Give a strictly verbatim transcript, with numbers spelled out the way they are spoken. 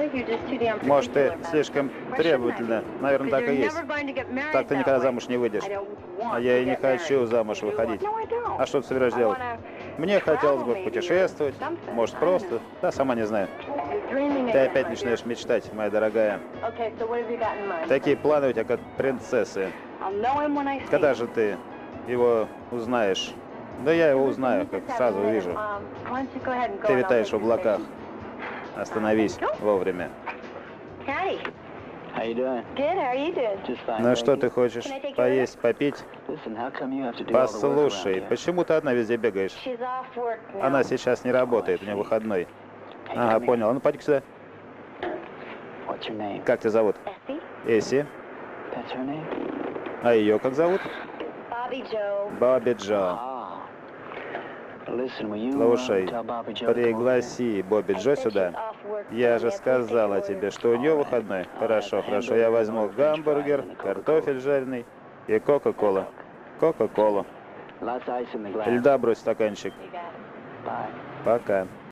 Может, ты слишком требовательна. Наверное, так и есть. Так ты никогда замуж не выйдешь. А я и не хочу замуж выходить. А что ты собираешься делать? Мне хотелось бы путешествовать. Может, просто? Да, сама не знаю. Ты опять начинаешь мечтать, моя дорогая. Такие планы у тебя, как принцессы. Когда же ты его узнаешь? Да я его узнаю, как сразу увижу. Ты витаешь в облаках. Остановись вовремя. Ну что ты хочешь? Поесть, попить? Послушай, почему ты одна везде бегаешь? Она сейчас не работает, у нее выходной. Ага, понял. Ну, пойди сюда. Как тебя зовут? Эсси. А ее как зовут? Бобби Джо. Слушай, пригласи Бобби Джо сюда. Я же сказала тебе, что у нее выходной. Хорошо, хорошо, я возьму гамбургер, картофель жареный и кока-кола. Кока-колу. Льда брось в стаканчик. Пока.